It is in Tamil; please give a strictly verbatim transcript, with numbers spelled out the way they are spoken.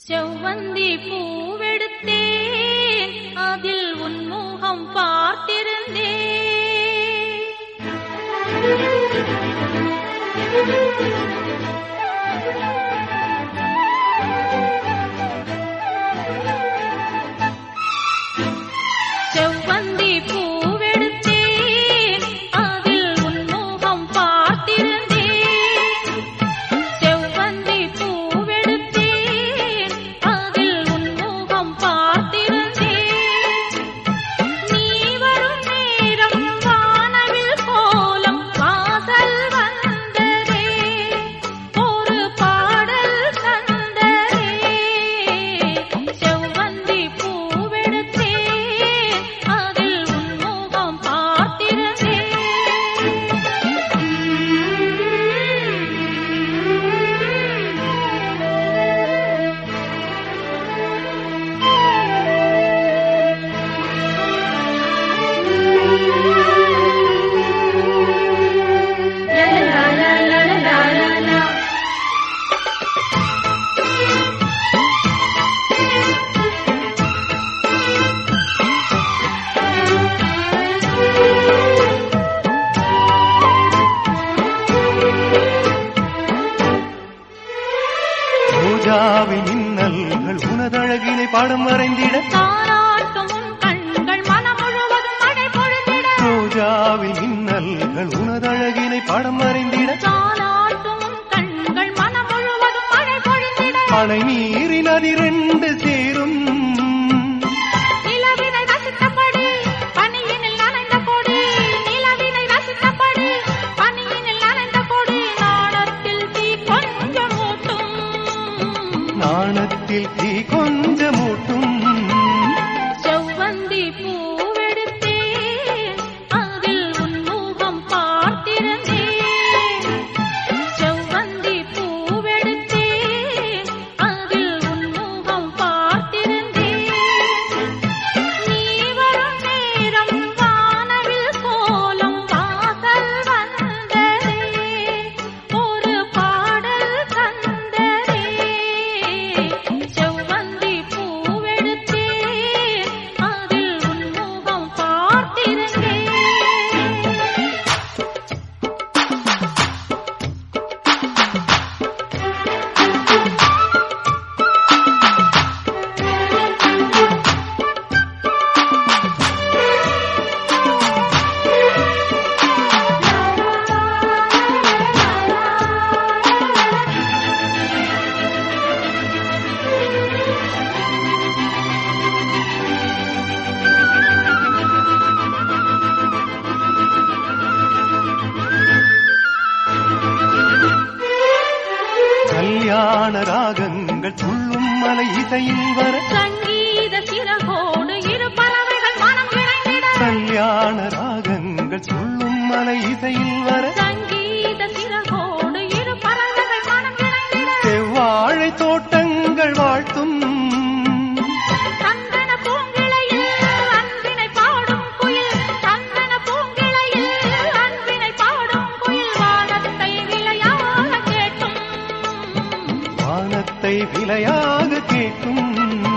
செவ்வந்தி பூவெடுத்தேன், அதில் உன் முகம் பார்த்திருந்தேன். செவ்வந்தி பூவெடுத்தேன், அதில் உன் முகம் பார்த்திருந்தேன். செவ்வந்தி பூவெடுத்தேன், அதில் உன் முகம் பார்த்திருந்தேன். நீ வரும் நேரம் வானவில் கோலம் வாசல் வந்ததே, ஒரு பாடல் தந்ததே. செவ்வந்தி பூவெடுத்தேன், அதில் உன் முகம் பார்த்திருந்தேன். லா லா லா லா லா லா. ரோஜாவின் மின்னல்கள் உனதழகினை பாடம் வரைந்திட, தாலாட்டும் உன் கண்கள் மனம் முழுவதும் மழை பொழிந்திட. ரோஜாவின் மின்னல்கள் உனதழகினை பாடம் வரைந்திட, தாலாட்டும் உன் கண்கள் மனம் முழுவதும் மழை பொழிந்திட. அணை நீரின் அதிரண்டு சேரும் நிலவினை ரசித்தபடி பனியினில் நனைந்த கொடி, நிலவினை ரசித்தபடி பனியினில் நனைந்த கொடி. நாணத்தில் தீ கொஞ்சம் ஊட்டும், நாணத்தில் தீ கொஞ்சமூட்டும். செவ்வந்தி பூவெடுத்தேன், அதில் உன் முகம் பார்த்திருந்தேன். செவ்வந்தி பூவெடுத்தேன், அதில் உன் முகம் பார்த்திருந்தேன். நீ வரும் நேரம் வானவில் கோலம் வாசல் வந்ததே, ஒரு பாடல் தந்ததே. செவ்வந்தி பூவெடுத்தேன், அதில் உன் முகம் பார்த்திருந்தேன். கல்யாண ராகங்கள் துள்ளும் மலை இசையில் வர, சங்கீத சிறகோடு இரு பறவைகள் மனம் விளைந்திட. கல்யாண ராகங்கள் துள்ளும் மலை இசையில் வர, சங்கீத சிறகோடு இரு பறவைகள் மனம் விளைந்திட. செவ்வாழை தோட்டங்கள் வாழ்த்தும் சந்தன பூங்கிளையில் அன்பினை பாடும் குயில், சந்தன பூங்கிளையில் அன்பினை பாடும் குயில். வானத்தை விளையாக கேட்டும், வானத்தை விலையாக கேட்கும்.